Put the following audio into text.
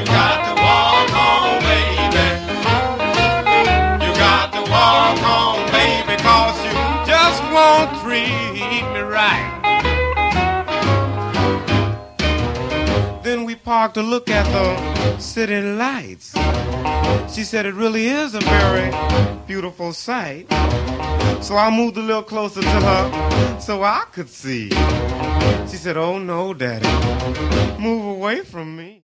You got to walk home, baby. You got to walk home, baby, 'cause you just won't treat me right. Then we parked to look at the city lights. She said it really is a very beautiful sight. So I moved a little closer to her so I could see. She said, oh no, Daddy, move away from me.